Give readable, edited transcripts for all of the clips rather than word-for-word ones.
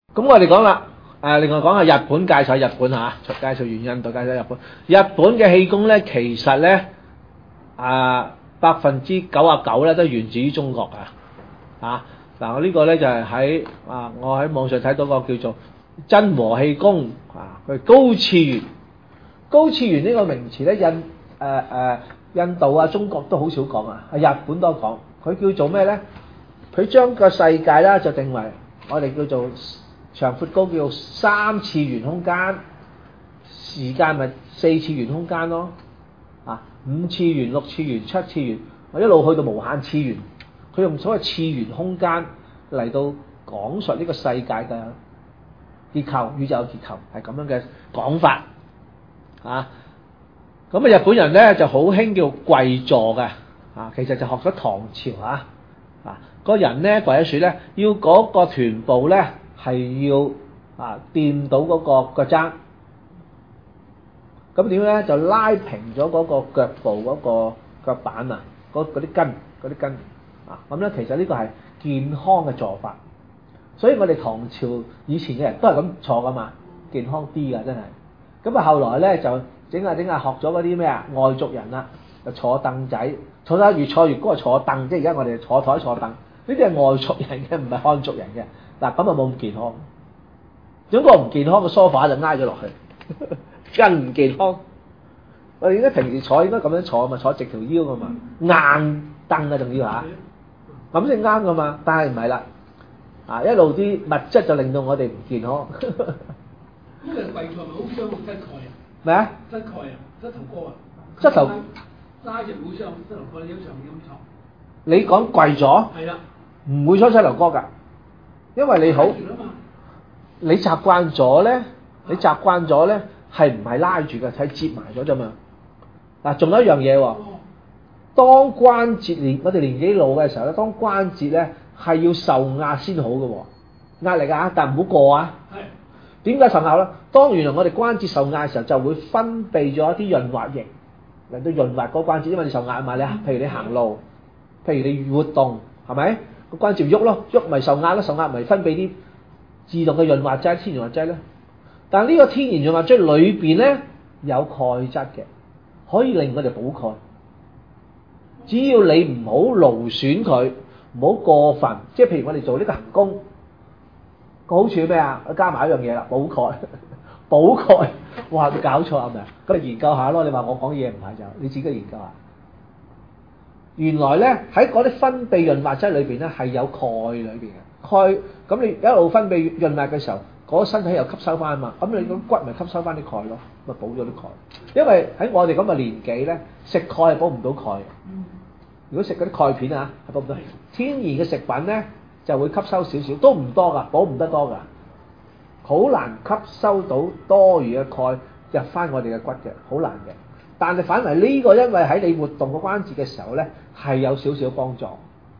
咁我哋講啦，另外講下日本介紹日本嚇，介紹完印度介紹日本。日本嘅氣功咧，其實咧99%咧都源自於中國嗱，我呢個咧就係我喺網上睇到個叫做真和氣功佢高次元。高次元呢個名詞咧，印度啊、中國都好少講日本多講。佢叫做咩咧？佢將個世界咧就定為我哋叫做長闊高，叫做3次元空間，時間咪4次元空間咯，5次元、6次元、7次元，我一路去到無限次元。佢用所謂次元空間嚟到講述呢個世界嘅結構、宇宙嘅結構係咁樣嘅講法咁日本人咧就好興叫跪坐嘅其實就學咗唐朝個人咧跪喺樹咧，要嗰個臀部咧係要掂到嗰個腳踭，咁點咧就拉平咗嗰個腳部嗰個腳板嗰啲筋咁咧其實呢個係健康嘅坐法，所以我哋唐朝以前嘅人都係咁坐噶嘛，健康啲噶真係。咁後來咧就整下學咗嗰啲咩外族人啦，就坐凳仔，坐得越坐越高，坐凳，即係而家我哋坐台坐凳，呢啲係外族人嘅，唔係漢族人嘅。嗱咁啊冇咁健康，整個唔健康嘅梳化就挨咗落去，更唔健康。我哋應該平時坐應該咁樣坐嘛，坐直條腰噶嘛，硬凳仲要咁先啱噶嘛，但係唔係啦，一路啲物質就令到我哋唔健康。 因為跪坐咪好傷個膝蓋咩啊？ 膝蓋膝頭哥膝頭拉住好傷膝頭哥，你經常咁坐。 你講跪咗？ 係啦。 唔會傷膝頭哥㗎，因為你好，你習慣咗咧，係唔係拉住嘅，係接埋咗啫嘛。嗱，仲有一樣嘢喎，當關節我哋年紀老嘅時候咧，當關節咧係要受壓先好嘅喎，壓力但唔好過係。點解受壓咧？當原來我哋關節受壓嘅時候，就會分泌咗一啲潤滑液嚟到潤滑嗰關節，因為你受壓嘛，譬如你行路，譬如你活動，係咪個關節喐咯？喐咪受壓咯，受壓咪分泌啲自動嘅潤滑劑、天然潤滑劑咧。但係呢個天然潤滑劑裏邊咧有鈣質嘅，可以令我哋補鈣。只要你唔好勞損佢，唔好過分，即係譬如我哋做呢個行功。個好處咩加埋一樣嘢啦，補鈣，補鈣，哇！你搞錯係咪？咁你研究下咯。你話我講嘢唔係就你自己研究下。原來咧喺嗰啲分泌潤滑劑裏邊咧係有鈣裏邊嘅鈣，咁你一路分泌潤滑嘅時候，嗰個身體又吸收翻嘛，咁你個骨咪吸收翻啲鈣咯，咪補咗啲鈣。因為喺我哋咁嘅年紀咧，食鈣係補唔到鈣。如果食嗰啲鈣片係補唔到。天然嘅食品咧。就會吸收少少，都唔多噶，補唔得多噶，好難吸收到多餘嘅鈣入翻我哋嘅骨嘅，好難嘅。但係反為呢個，因為喺你活動個關節嘅時候咧，係有少少幫助。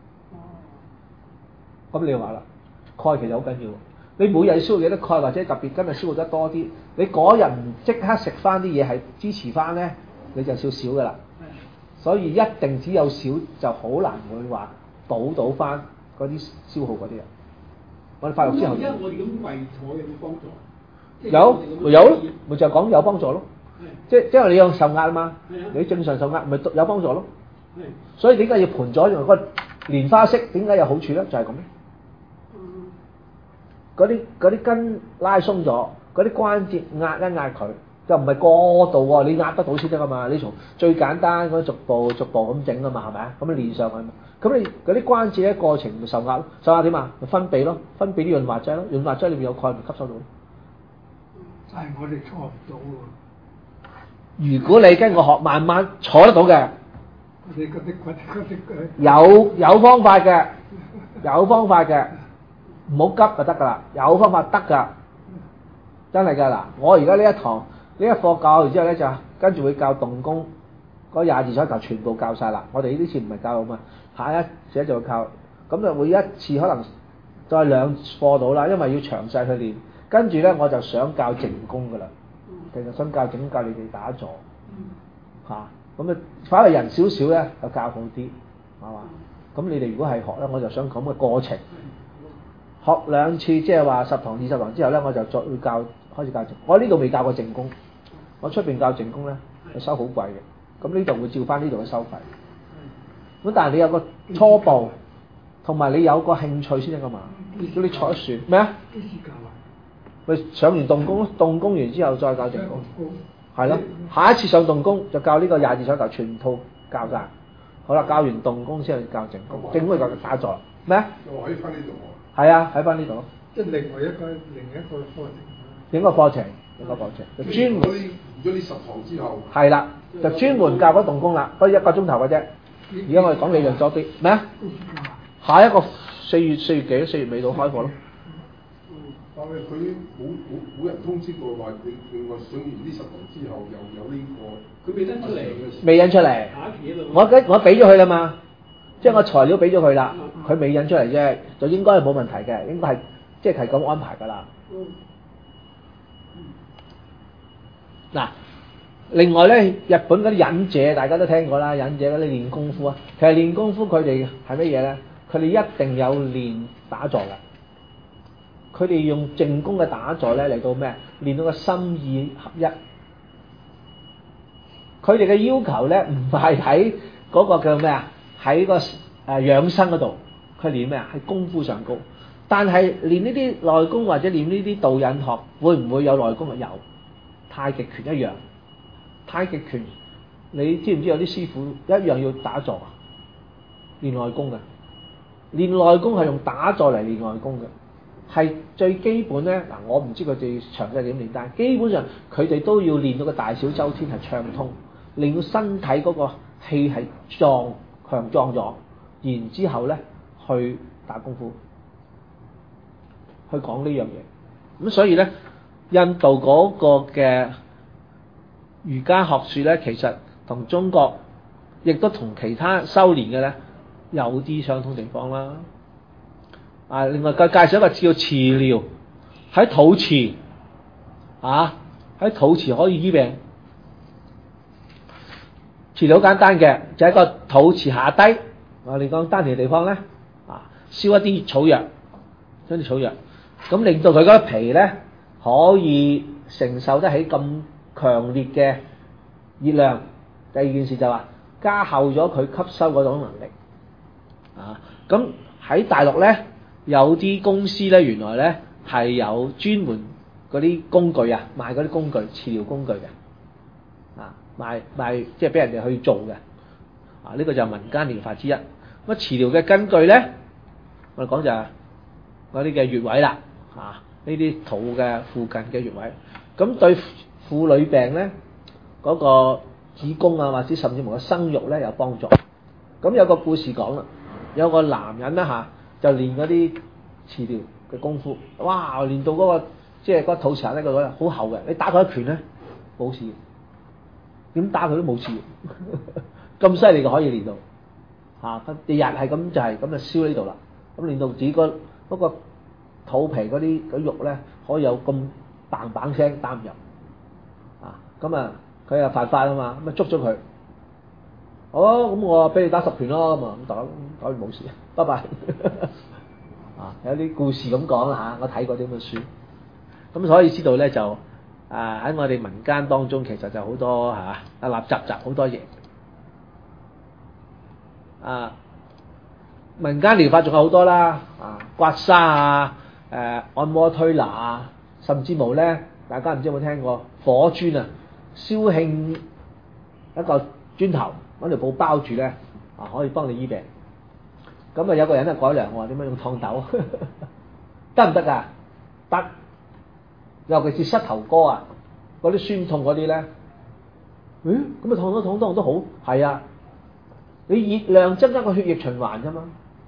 咁你話啦，鈣其實好緊要。你每日消耗幾多鈣，或者特別今日消耗得多啲，你嗰日唔即刻食翻啲嘢係支持翻咧，你就少少噶啦。所以一定只有少就好難會話補到翻。嗰啲消耗嗰啲我哋發育之後， 而家我哋咁跪坐有冇幫助？ 有咯，咪就係講有幫助咯。即係因為你有受壓啊嘛，你正常受壓咪有幫助咯。所以點解要盤咗？因為個蓮花式點解有好處咧？就係咁咧。嗰啲筋拉鬆咗，嗰啲關節壓一壓佢，就唔係過度喎。你壓得到先得噶嘛。你從最簡單嗰啲逐步咁整啊嘛，係咪啊？咁你練上去嘛。咁你嗰啲關節咧過程咪受壓咯，受壓點啊？咪分泌咯，分泌啲潤滑劑咯，潤滑劑裏面有鈣咪吸收到。 但係我哋坐唔到喎。如果你跟我學，慢慢坐得到嘅。 你嗰啲有方法嘅，有方法嘅，唔好急就得㗎啦。有方法得㗎，真係㗎嗱。我而家呢一堂呢一課教完之後咧，就跟住會教動功。嗰22彩頭全部教晒啦，我哋呢次唔係教啊嘛，下一次就會教，咁就會一次可能再2課到啦，因為要詳細去練。跟住咧我就想教靜功噶啦，其實想教整教你哋打坐，咁反為人少少咧就教好啲，係嘛？咁你哋如果係學咧，我就想講個過程， 學2次，即係話10堂20堂之後咧，我就再會開始教靜。我呢度未教過靜功，我出邊教靜功咧，收好貴嘅。咁呢度會照翻呢度嘅收費。咁但係你有個初步，同埋你有個興趣先得噶嘛。叫你坐一船咩啊？ 幾時教啊？ 咪上完動功咯，動功完之後再教靜功。係咯，下一次上動功就教呢個22手頭全套教晒。好啦，教完動功先去教靜功，靜功就教打坐咩啊？ 我喺翻呢度喎。 係啊，喺翻呢度。 即係另一個課程。 整個課程，就專門。 咗呢10堂之後。 係啦，就專門教嗰動功啦，不過1個鐘頭嘅啫。而家我哋講理論多啲咩啊？下一個4月4月尾到開課咯。 但係佢冇人通知過話，另外上完呢10堂之後又有呢個。佢未印出嚟。 未印出嚟。我俾咗佢啦嘛，即係我材料俾咗佢啦，佢未印出嚟啫，就應該係冇問題嘅，應該係即係咁安排㗎啦。嗱，另外咧，日本嗰啲忍者大家都聽過啦，忍者嗰啲練功夫啊，其實練功夫佢哋係乜嘢咧？佢哋一定有練打坐㗎，佢哋用靜功嘅打坐咧嚟到咩？練到個心意合一。佢哋嘅要求咧唔係喺嗰個叫咩啊？喺個養生嗰度，佢練咩啊？喺功夫上高。但係練呢啲內功或者練呢啲導引學，會唔會有內功啊？有。太極拳一樣，太極拳你知唔知有啲師傅一樣要打坐啊？練內功嘅，練內功係用打坐嚟練內功嘅，係最基本咧。嗱，我唔知佢哋詳細點練，但係基本上佢哋都要練到個大小周天係暢通，令到身體嗰個氣係強壯咗，然之後咧去打功夫，去講呢樣嘢。咁所以咧。印度嗰個嘅瑜伽學說咧，其實同中國亦都同其他修練嘅咧有啲相通地方啦。另外介紹一個叫磁療，喺肚臍喺肚臍可以醫病。磁療好簡單嘅，就喺個肚臍下低，我哋講丹田嘅地方咧，燒一啲草藥，將啲草藥，咁令到佢嗰皮咧。可以承受得起咁強烈嘅熱量。第二件事就話加厚咗佢吸收嗰種能力。咁喺大陸咧有啲公司咧原來咧係有專門嗰啲工具啊，賣嗰啲工具，治療工具嘅。賣即係俾人哋去做嘅。呢個就係民間療法之一。咁治療嘅根據咧，我哋講就係嗰啲嘅穴位啦。呢啲肚嘅附近嘅穴位，咁對婦女病咧嗰個子宮啊，或者甚至乎個生育咧有幫助。咁有個故事講啦，有個男人啦就練嗰啲治療嘅功夫，哇！練到嗰個即係嗰個肚臍咧個位好厚嘅，你打佢一拳咧冇事，點打佢都冇事，咁犀利嘅可以練到日日係咁就係咁就燒呢度啦，咁練到自己嗰個肚皮嗰啲肉咧可以有咁嘭嘭聲打唔入，咁佢又犯法啊嘛，咁捉咗佢，好，咁我俾你打10拳咯，咁打完冇事，拜拜。有啲故事咁講啦，我睇過啲咁嘅書，咁所以知道咧就喺我哋民間當中其實就好多立雜好多嘢，民間療法仲有好多啦，刮痧按摩推拿甚至無咧，大家唔知有冇聽過火磚燒興一個磚頭，揾條布包住咧，可以幫你醫病。咁有個人改良，我話點樣用燙斗得唔得㗎？得，尤其是膝頭哥嗰啲酸痛嗰啲咧，咁燙都好，係啊，你熱量增加個血液循環啫嘛。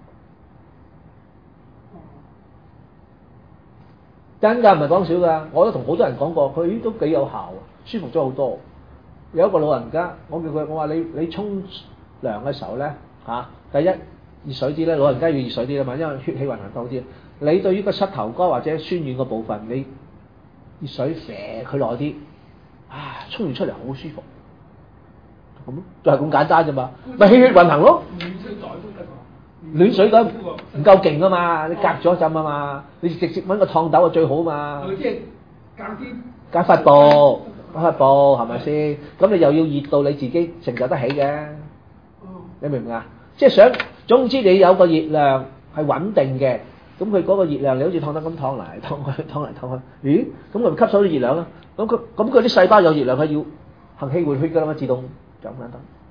真㗎，唔係講笑㗎，我都同好多人講過，佢都幾有效，舒服咗好多。有一個老人家，我叫佢，我話你沖涼嘅時候咧，第一熱水啲咧，老人家要熱水啲啊嘛，因為血氣運行多啲。你對於個膝頭哥或者酸軟個部分，你熱水啡佢耐啲，沖完出嚟好舒服。咁就係咁簡單啫嘛，咪氣血運行咯。 暖水袋都得喎，暖暖水咁唔夠勁啊嘛，你隔咗一陣啊嘛，你直接揾個燙斗就最好啊嘛。 即係隔啲加塊布，係咪先？咁你又要熱到你自己承受得起嘅，你明唔明啊？即係想，總之你有個熱量係穩定嘅，咁佢嗰個熱量你好似燙燈咁燙嚟燙去，咦？咁佢咪吸收啲熱量咯？咁佢啲細胞有熱量，佢要行氣換血㗎啦嘛，自動就咁簡單。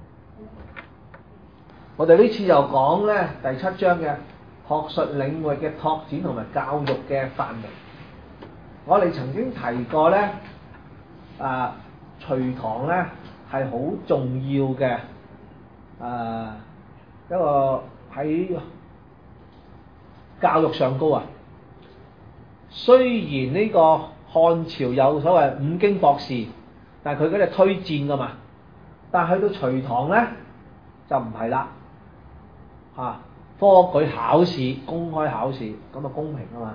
我哋呢次就講咧第7章嘅學術領域嘅拓展同埋教育嘅範圍。我哋曾經提過咧，隨堂咧係好重要嘅，一個喺教育上高啊。雖然呢個漢朝有所謂五經博士，但係佢嗰啲係推薦㗎嘛，但係去到隨堂咧就唔係啦，科舉考試公開考試咁啊公平啊嘛。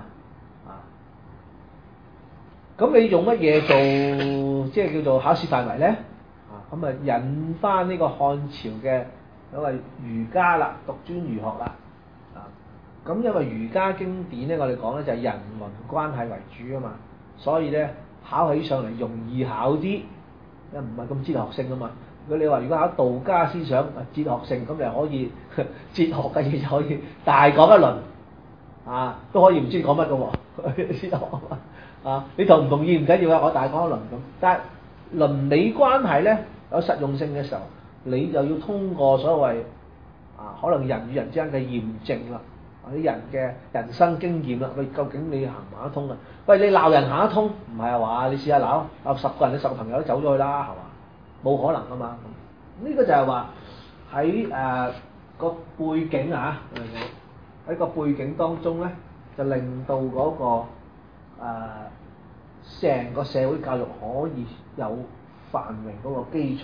咁你用乜嘢做即係叫做考試範圍咧？咁啊引翻呢個漢朝嘅所謂儒家啦，獨尊儒學啦。咁因為儒家經典咧，我哋講咧就係人倫關係為主啊嘛，所以咧考起上嚟容易考啲，又唔係咁哲學性啊嘛。如果你話如果考道家思想哲學性，咁你可以哲學嘅嘢就可以大講一輪，都可以唔知講乜嘅喎。你同唔同意唔緊要啊，我大講一輪咁。但係倫理關係咧有實用性嘅時候，你就要通過所謂可能人與人之間嘅驗證啦，啲人嘅人生經驗啦，喂，究竟你行唔行得通啊？喂，你鬧人行得通，唔係啊話你試下鬧10個人，你10個朋友都走咗去啦，係嘛？冇可能噶嘛。呢個就係話喺個背景喺個背景當中咧，就令到嗰個成個社會教育可以有繁榮嗰個基礎。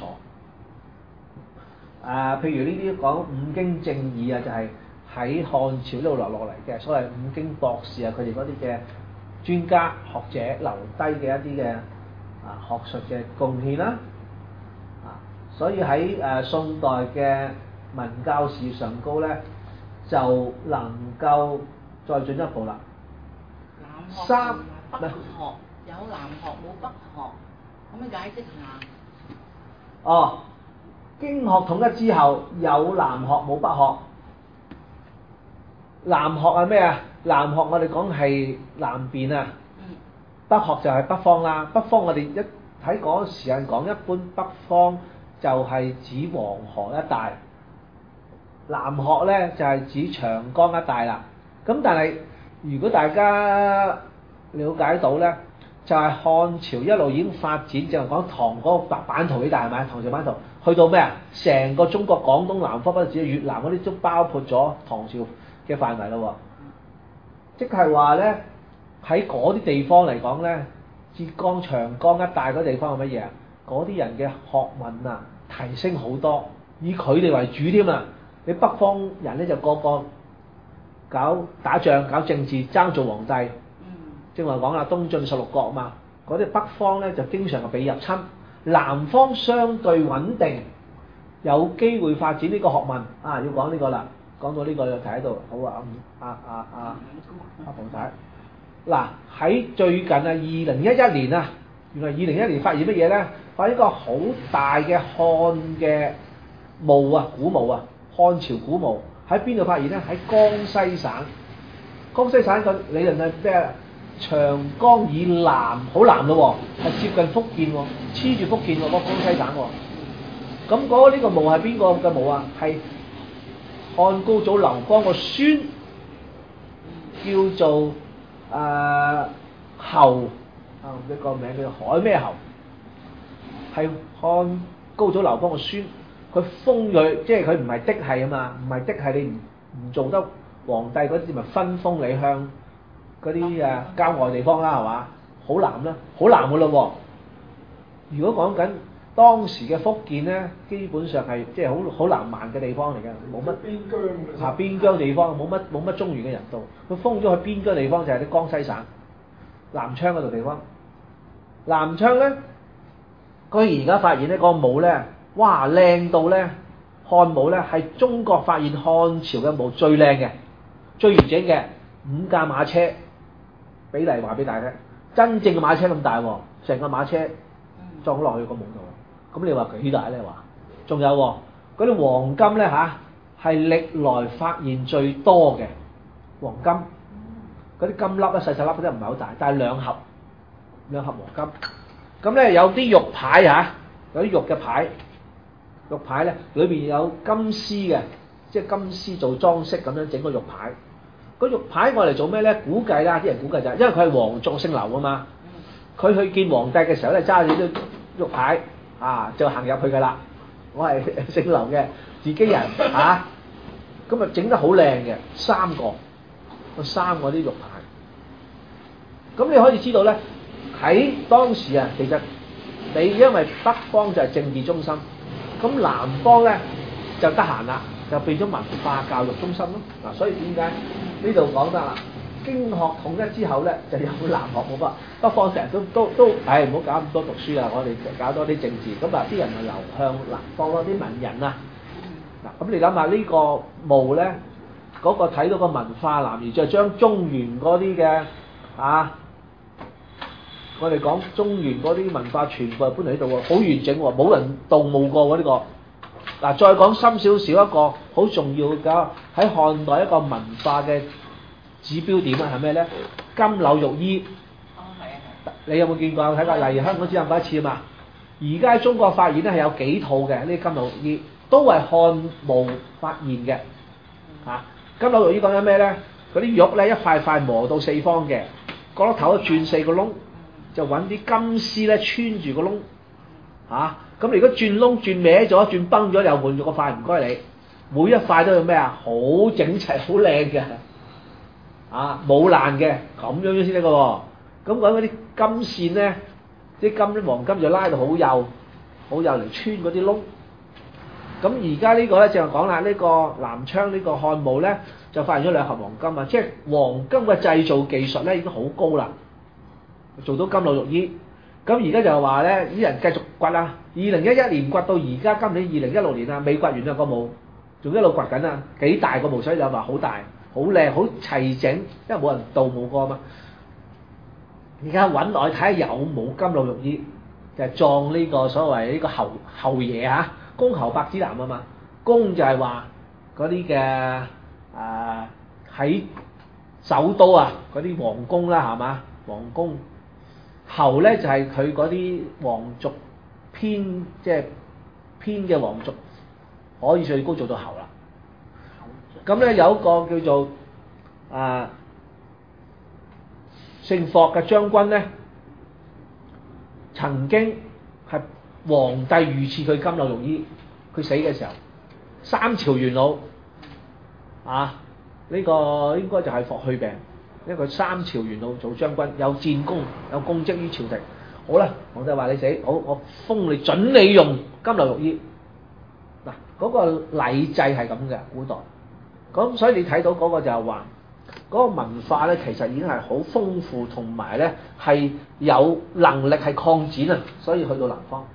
譬如呢啲講五經正義啊，就係喺漢朝呢度落嚟嘅，所謂五經博士啊，佢哋嗰啲嘅專家學者留低嘅一啲嘅學術嘅貢獻啦。所以喺宋代嘅文教史上高咧，就能夠再進一步啦。 南學同北學有南學冇北學，可唔可以解釋下？ 經學統一之後有南學冇北學。南學係咩啊？南學我哋講係南邊啊，北學就係北方啦。北方我哋一喺嗰時間講，一般北方就係指黃河一帶，南學咧就係指長江一帶啦。咁但係如果大家了解到咧，就係漢朝一路已經發展，就係講唐嗰個版圖呢帶係咪？唐朝版圖去到咩啊？成個中國廣東南方不止越南嗰啲都包括咗唐朝嘅範圍咯。即係話咧喺嗰啲地方嚟講咧，浙江長江一帶嗰啲地方係乜嘢啊？嗰啲人嘅學問啊提升好多，以佢哋為主添啊！你北方人咧就個個搞打仗、搞政治、爭做皇帝。正話講啦，東晉16國啊嘛，嗰啲北方咧就經常係被入侵，南方相對穩定，有機會發展呢個學問啊！要講呢個啦，講到呢個就睇喺度，好啊！阿馮太，嗱喺最近啊，2011年啊，原來2011年發現乜嘢咧？發現一個好大嘅漢嘅墓啊，古墓啊，漢朝古墓喺邊度發現咧？喺江西省。江西省個理論係咩？長江以南，好南咯喎，係接近福建喎，黐住福建喎，嗰個江西省喎。咁呢個墓係邊個嘅墓啊？係漢高祖劉邦個孫，叫做侯呢個名叫海咩侯，係漢高祖劉邦個孫。佢封佢，即係佢唔係嫡系啊嘛，唔係嫡系你唔做得皇帝嗰啲，咪分封你向嗰啲郊外地方啦，係嘛？好南啦，好南噶咯喎。如果講緊當時嘅福建咧，基本上係即係好南蠻嘅地方嚟嘅，冇乜邊疆地方，冇乜中原嘅人到。佢封咗去邊疆地方就係啲江西省南昌嗰度地方。南昌咧，佢而家發現呢個墓咧，哇靚到咧， 漢墓咧係中國發現漢朝嘅墓最靚嘅、最完整嘅5架馬車比例話俾大家聽，真正嘅馬車咁大喎，成個馬車裝落去個墓度，咁你話幾大咧？話仲有嗰啲黃金咧嚇係歷來發現最多嘅黃金，嗰啲金粒咧細細粒嗰啲唔係好大，但係兩盒黃金。咁咧有啲玉牌嚇，有啲玉嘅牌。玉牌咧，裏邊有金絲嘅，即係金絲做裝飾咁樣整個玉牌。個玉牌我嚟做咩咧？估計啦，啲人估計就係因為佢係皇族姓劉啊嘛，佢去見皇帝嘅時候咧，揸住啲玉牌就行入去噶啦。我係姓劉嘅自己人嚇，咁啊整得好靚嘅3個啲玉牌。咁你可以知道咧，喺當時啊，其實你因為北方就係政治中心。咁南方咧就得閒啦，就變咗文化教育中心咯。嗱，所以點解呢度講得啦？經學統一之後咧，就有南學冇北。北方成日都唔好搞咁多讀書啊！我哋搞多啲政治，咁啊啲人咪流向南方咯，啲文人啊。嗱，咁你諗下呢個墓咧，嗰個睇到個文化南移，就將中原嗰啲嘅我哋講中原嗰啲文化全部係搬嚟呢度喎，好完整喎，冇人盜墓過喎呢個。嗱，再講深少少一個好重要嘅喺漢代一個文化嘅指標點啊，係咩咧？金縷玉衣。哦，係啊。你有冇見過？睇過？例如香港只有一次啊嘛。而家喺中國發現咧係有幾套嘅呢啲金縷玉衣，都係漢墓發現嘅。金縷玉衣講緊咩咧？嗰啲玉咧一塊塊磨到四方嘅，角落頭轉4個窿。就揾啲金絲咧穿住個窿，咁你如果轉窿轉歪咗、轉崩咗，又換咗個塊，唔該你。每一塊都有咩啊？好整齊、好靚嘅，冇爛嘅，咁樣先得嘅喎。咁揾嗰啲金線咧，啲黃金就拉到好幼嚟穿嗰啲窿。咁而家呢個咧就講啦，呢個南昌呢個漢墓咧就發現咗2盒黃金啊，即係黃金嘅製造技術咧已經好高啦。做到金縷玉衣，咁而家就話咧，啲人繼續掘啦。2011年掘到而家，今年2016年啊，未掘完啊個墓，仲一路掘緊啊，幾大個墓，所以就話好大、好靚、好齊整，因為冇人盜墓過啊嘛。而家揾落去睇下有冇金縷玉衣，就係葬呢個所謂呢個侯爺嚇，公侯伯子男啊嘛。公就係話嗰啲嘅喺首都啊嗰啲皇宮啦，係嘛，皇宮。侯咧就係佢嗰啲皇族偏嘅皇族，可以最高做到侯啦。咁咧有一個叫做姓霍嘅將軍咧，曾經係皇帝御賜佢金縷玉衣，佢死嘅時候3朝元老呢個應該就係霍去病。因為佢3朝元老做將軍，有戰功，有功績於朝廷。好啦，皇帝話你死，好，我封你，準你用金縷玉衣。嗱，嗰個禮制係咁嘅，古代。咁所以你睇到嗰個就係話，嗰個文化咧其實已經係好豐富，同埋咧係有能力係擴展啊。所以去到南方。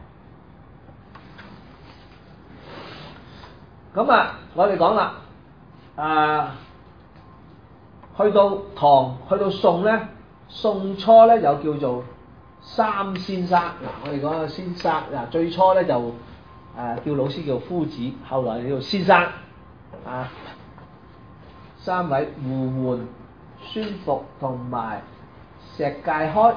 咁我哋講啦，去到唐，去到宋咧，宋初咧有叫做三先生。我哋講個先生，最初咧就叫老師叫夫子，後來叫先生。3位胡緩、孫復同埋石介開。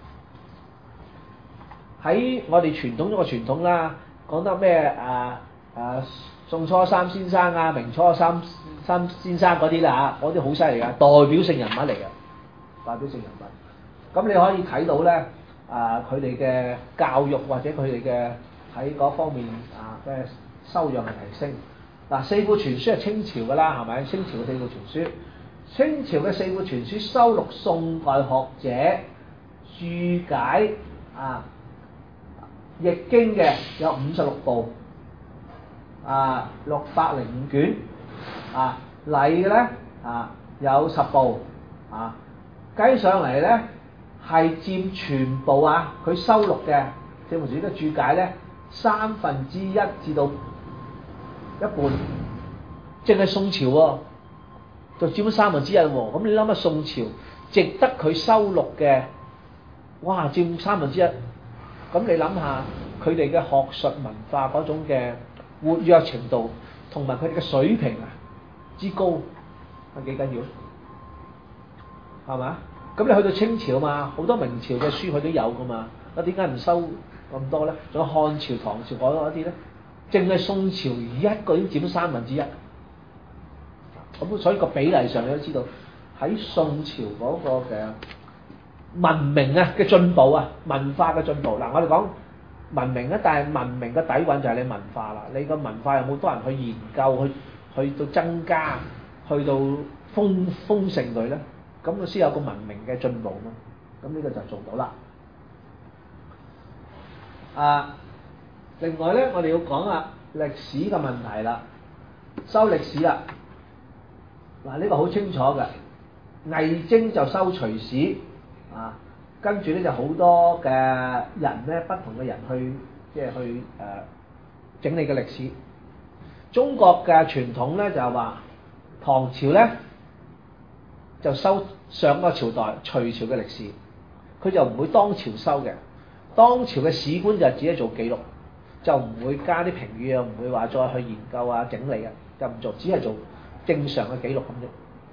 喺我哋傳統中嘅傳統啦，講得咩宋初三先生啊，明初三先生嗰啲啦嚇，嗰啲好犀利㗎，代表性人物嚟嘅，代表性人物。咁你可以睇到咧，佢哋嘅教育或者佢哋嘅喺嗰方面嘅修養係提升。四庫全書係清朝㗎啦，係咪？清朝嘅4庫全書，清朝嘅4庫全書收錄宋代學者注解易經嘅有56部。605卷，禮嘅咧有10部，計上嚟咧係佔全部佢收錄嘅四庫全書嘅注解咧1/3至到一半，淨係宋朝喎，就佔咗1/3喎。咁你諗下宋朝值得佢收錄嘅，哇佔1/3。咁你諗下佢哋嘅學術文化嗰種嘅活躍程度，同埋佢哋嘅水平啊之高，係幾緊要？係嘛？咁你去到清朝嘛，好多明朝嘅書佢都有噶嘛，啊點解唔收咁多咧？仲有漢朝、唐朝嗰一啲咧，淨係宋朝一個已經佔咗1/3。咁所以個比例上你都知道，喺宋朝嗰個嘅文明啊嘅進步啊，文化嘅進步。嗱，我哋講文明咧，但係文明嘅底蘊就係你文化啦。你個文化有冇多人去研究，去到增加，去到豐盛佢咧？咁佢先有個文明嘅進步嘛。咁呢個就做到啦。另外咧，我哋要講下歷史嘅問題啦，收歷史啦。嗱，呢個好清楚嘅，魏徵就收隨史啊，跟住咧就好多嘅人咧，不同嘅人去整理嘅歷史。中國嘅傳統咧就係話，唐朝咧就收上個朝代隋朝嘅歷史，佢就唔會當朝收嘅。當朝嘅史官就只係做記錄，就唔會加啲評語啊，唔會話再去研究啊、整理啊，就唔做，只係做正常嘅記錄咁啫。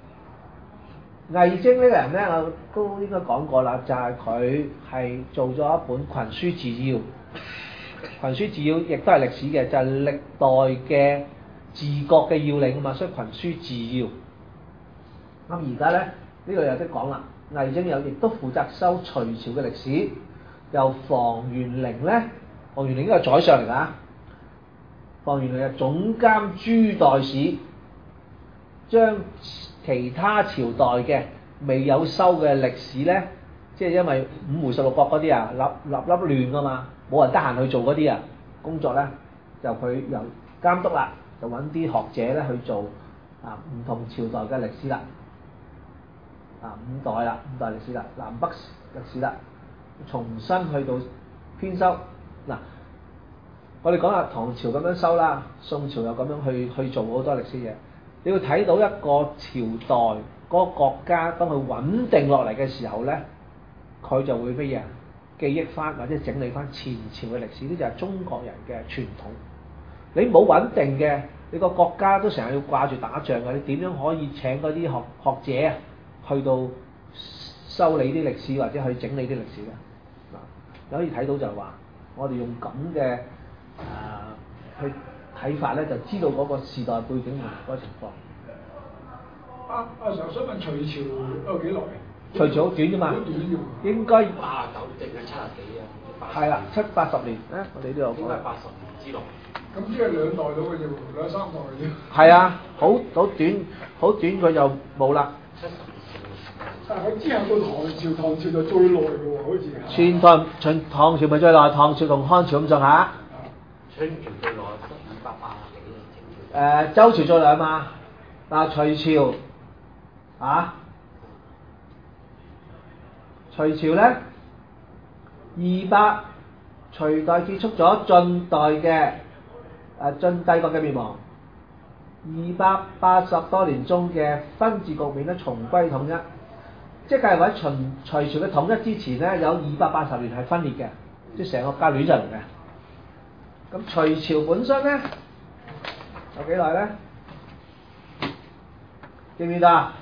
魏徵呢個人咧，我都應該講過啦，就係佢係做咗一本《群書治要》，《群書治要》亦都係歷史嘅，就係、是、歷代嘅治國嘅要領啊嘛，所以《群書治要》。咁而家咧呢度有得講啦，魏徵亦都負責收隋朝嘅歷史，由房玄齡咧，房玄齡呢個宰相嚟㗎，房玄齡係總監諸代史，將其他朝代嘅未有收嘅歷史咧，即係因為五胡十六國嗰啲啊，立亂㗎嘛，冇人得閒去做嗰啲啊工作咧，就佢由監督啦，就揾啲學者咧去做唔同朝代嘅歷史啦，五代歷史啦，南北歷史啦，重新去到編修。嗱，我哋講下唐朝咁樣收啦，宋朝又咁樣去做好多歷史嘢。你要睇到一個朝代嗰個國家當佢穩定落嚟嘅時候咧，佢就會乜嘢記憶翻或者整理翻前朝嘅歷史，呢就係中國人嘅傳統。你冇穩定嘅，你個國家都成日要掛住打仗嘅，你點樣可以請嗰啲學者啊去到修理啲歷史或者去整理啲歷史咧？你可以睇到就係話，我哋用咁嘅去睇法咧，就知道嗰個時代背景同嗰個情況。 阿常想問隋朝有幾耐？ 隋朝好短啫嘛， 好短啫喎， 應該 89定係70幾啊？ 係啦，70-80年咧，我哋都有講。 應該係80年之內。 咁即係2代到嘅啫喎，2-3代嘅啫。 係啊，好短佢就冇啦。 但係佢之後到唐朝就最耐嘅喎，好似。 唐朝咪最耐，唐朝同漢朝咁上下。 清朝最耐得280幾啊，清朝。 周朝最耐嘛，嗱隋朝隋朝咧隋代結束咗晉代嘅晉帝國嘅滅亡，280多年中嘅分治局面咧重歸統一，即係喺隋朝嘅統一之前咧有280年係分裂嘅，即係成個家亂晒龍嘅。咁隋朝本身咧有幾耐咧？記唔記得啊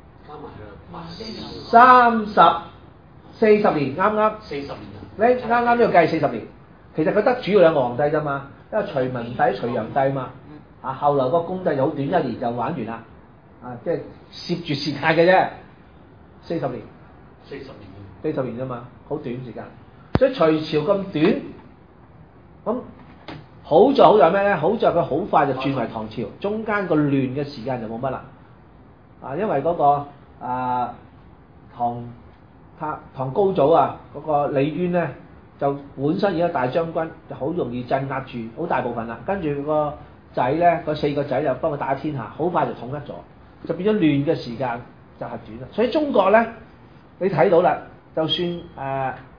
？40-40年，啱啱 40年啊！ 你啱啱呢個計40年，其實佢得主要2個皇帝啫嘛，一個隋文帝、隋煬帝嘛，後來個恭帝就好短，1年就玩完啦，即係攝住時間嘅啫，40年，40年啫嘛，好短時間，所以隋朝咁短，咁好在咩咧？好在佢好快就轉為唐朝，中間個亂嘅時間就冇乜啦，因為嗰個唐高祖嗰個李淵咧，就本身已經大將軍，就好容易鎮壓住好大部分啦。跟住個仔咧，嗰4個仔就幫佢打天下，好快就統一咗，就變咗亂嘅時間就係短啦。所以中國咧，你睇到啦，就算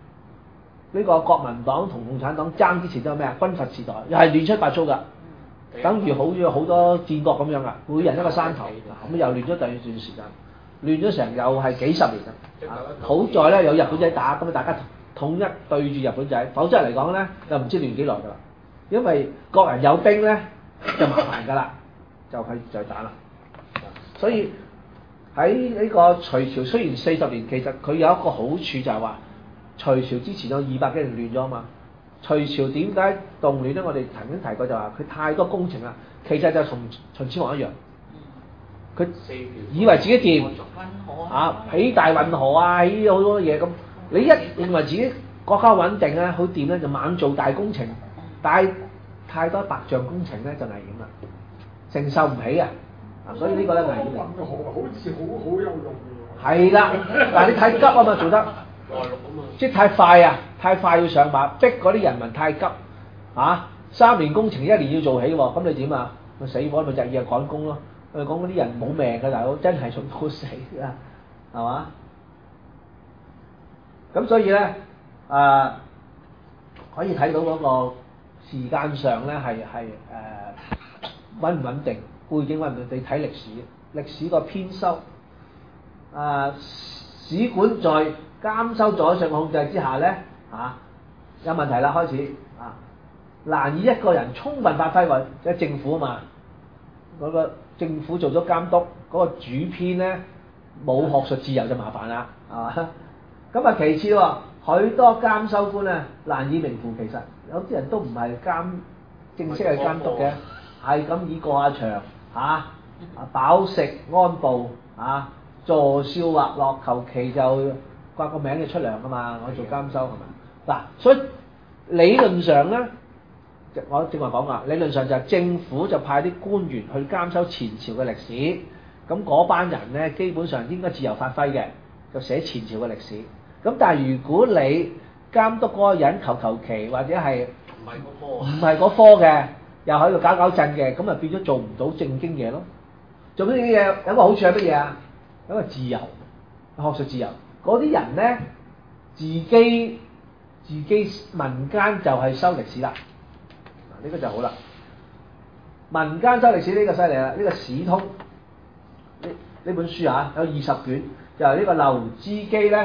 呢個國民黨同共產黨爭之前都有咩啊？軍閥時代又係亂七八糟噶， 等於好似好多戰國咁樣啊，每人一個山頭，咁又亂咗第二段時間，亂咗成又係幾十年啦。好在咧有日本仔打，咁啊大家統一對住日本仔，否則嚟講咧就唔知亂幾耐㗎啦。因為各人有兵咧就麻煩㗎啦，就打啦。所以喺呢個隋朝雖然40年，其實佢有一個好處就係話，隋朝之前有200幾年亂咗啊嘛。隋朝點解動亂咧？我哋曾經提過就話佢太多工程啦，其實就同秦始皇一樣，佢以為自己掂起大運河啊，起好多嘢咁。你一認為自己國家穩定咧，好掂咧，就猛做大工程，但係太多白象工程咧就危險啦，承受唔起啊！所以呢個咧危險嚟。 運河好似好有用嘅喎。 係啦，但係你太急啊嘛，做得。即係太快啊！太快要上馬，逼嗰啲人民太急3年工程1年要做起喎，咁你點啊？咪死火咪日夜趕工咯。我哋講嗰啲人冇命嘅大佬，真係做到死啊，係嘛？咁所以咧可以睇到嗰個時間上咧係穩唔穩定，背景穩唔穩定，你睇歷史個編修史館在監修左相控制之下咧有問題啦，開始難以一個人充分發揮喎，即係政府啊嘛，嗰個政府做咗監督，嗰個主編咧冇學術自由就麻煩啦，係嘛？咁啊其次喎，許多監修官咧難以名副其實，有啲人都唔係正式係監督嘅，係咁以過下場飽食安步坐笑或樂，求其就掛個名就出糧噶嘛，我做監修係咪？嗱，所以理論上咧，我正話講話，理論上就係政府就派啲官員去監修前朝嘅歷史，咁嗰班人咧基本上應該自由發揮嘅，就寫前朝嘅歷史。咁但係如果你監督嗰個人求其或者係唔係嗰科嘅，又喺度搞震嘅，咁啊變咗做唔到正經嘢咯。做呢啲嘢有個好處係乜嘢啊？有個自由，學術自由。嗰啲人咧自己民間就係修歷史啦。呢個就好啦。民間修歷史呢個犀利啦，呢個史通呢本書有20卷，就由呢個劉知基咧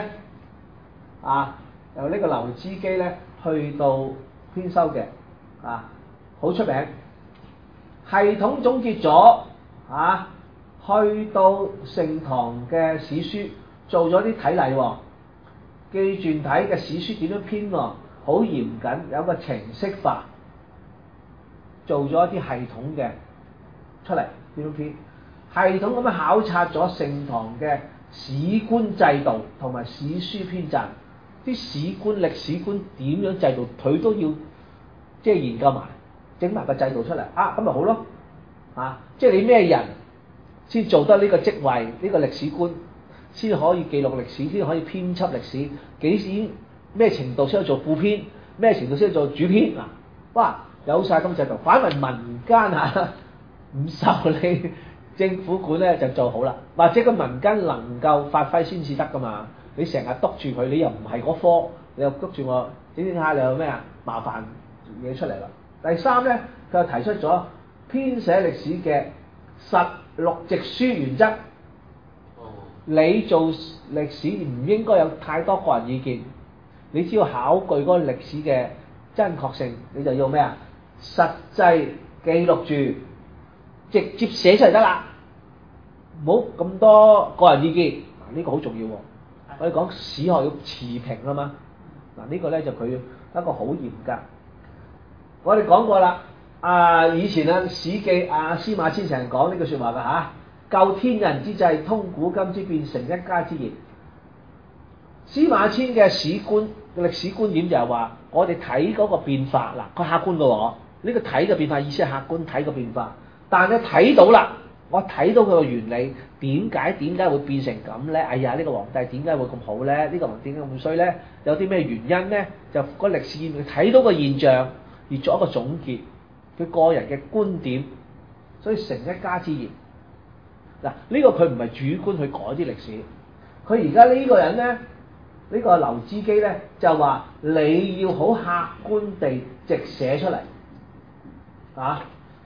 由呢個劉知基咧去到編修嘅好出名，系統總結咗去到盛唐嘅史書，做咗啲體例喎，記傳體嘅史書點樣編喎，好嚴謹，有個程式化，做咗一啲系統嘅出嚟點樣編，系統咁樣考察咗盛唐嘅史官制度同埋史書編撰，啲史官歷史官點樣制度，佢都要即係研究埋，整埋個制度出嚟咁咪好咯即係你咩人先做得呢個職位，呢個歷史官先可以記錄歷史，先可以編輯歷史，幾時咩程度先可以做副編，咩程度先可以做主編哇！有晒咁制度，反為民間唔受你政府管咧就做好啦，或者個民間能夠發揮先至得噶嘛。你成日督住佢，你又唔係嗰科，你又督住我整下你有咩麻煩嘢出嚟啦。第三咧，佢又提出咗編寫歷史嘅實錄直書原則。你做歷史唔應該有太多個人意見，你只要考據嗰個歷史嘅真確性，你就要咩實際記錄住，直接寫出嚟得啦，唔好咁多個人意見。呢個好重要喎。我哋講史學要持平啊嘛。呢個咧就佢一個好嚴格。我哋講過啦，以前史記司馬遷成日講呢句説話㗎究天人之際，通古今之變，成一家之言。司馬遷嘅歷史觀點就係話，我哋睇嗰個變化佢客觀嘅喎，呢個睇嘅變化意思係客觀睇個變化，但係睇到啦，我睇到佢個原理，點解會變成咁咧？哎呀，呢個皇帝點解會咁好咧？呢個皇帝點解咁衰咧？有啲咩原因咧？就個歷史睇到個現象而作一個總結，佢個人嘅觀點，所以成一家之言。呢個佢唔係主觀去改啲歷史，佢而家呢個人咧，呢個劉知基咧就話你要好客觀地直寫出嚟，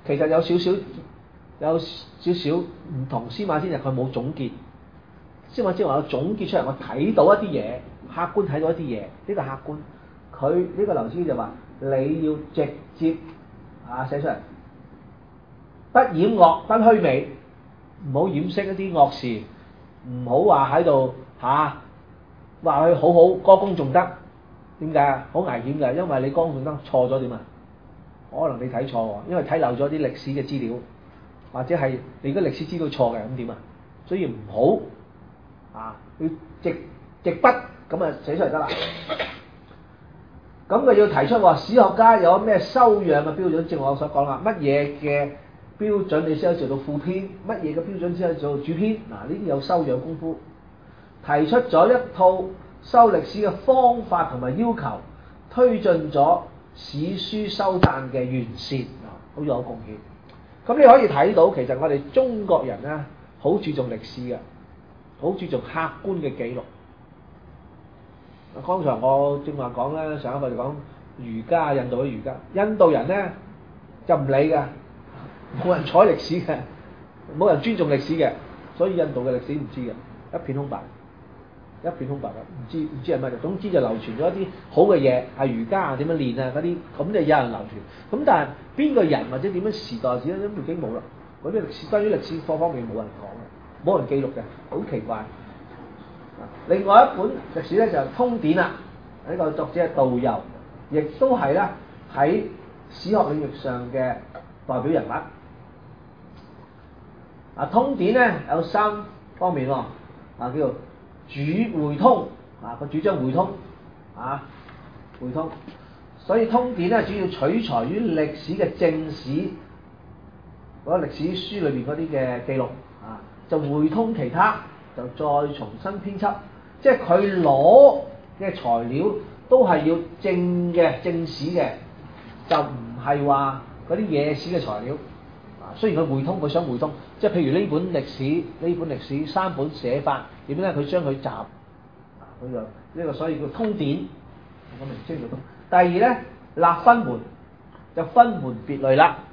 其實有少少唔同。司馬遷就佢冇總結，司馬遷話有總結出嚟，我睇到一啲嘢，客觀睇到一啲嘢，呢個客觀。佢呢個劉慈欣就話你要直接寫出嚟，不掩惡不虛美，唔好掩飾一啲惡事，唔好話喺度話佢好好歌功頌德。點解啊？好危險㗎，因為你歌功頌德錯咗點啊？可能你睇錯喎，因為睇漏咗啲歷史嘅資料，或者係你嗰歷史資料錯嘅，咁點啊？所以唔好要直筆咁啊寫出嚟得啦。咁佢要提出話，史學家有咩修養嘅標準？正如我所講啦，乜嘢嘅標準你先可以做到副編？乜嘢嘅標準先可以做到主編？嗱，呢啲有修養功夫，提出咗一套修歷史嘅方法同埋要求，推進咗史書修撰嘅完善，好有貢獻。咁你可以睇到，其實我哋中國人咧，好注重歷史嘅，好注重客觀嘅記錄。剛才我正話講咧，上一個就講儒家，印度嘅儒家，印度人咧就唔理嘅，冇人睬歷史嘅，冇人尊重歷史嘅，所以印度嘅歷史唔知嘅，一片空白，一片空白嘅，唔知係乜嘢。總之就流傳咗一啲好嘅嘢，係儒家點樣練啊嗰啲，咁就有人流傳。咁但係邊個人或者點樣時代史咧都已經冇啦，嗰啲歷史關於歷史各方面冇人講嘅，冇人記錄嘅，好奇怪。另外一本歷史咧就係《通典》啦，呢個作者係導遊，亦都係咧喺史學領域上嘅代表人物。《通典》咧有三方面喎，叫做主會通，佢主張會通，會通。所以《通典》咧主要取材於歷史嘅正史嗰個歷史書裏邊嗰啲嘅記錄，就會通其他，就再重新編輯。即係佢攞嘅材料都係要正史嘅，就唔係話嗰啲野史嘅材料。雖然佢會通，佢想會通，即係譬如呢本歷史三本寫法點咧？佢將佢集，佢就呢個所以叫通典，我名稱叫通。第二咧，立分門就分門別類啦。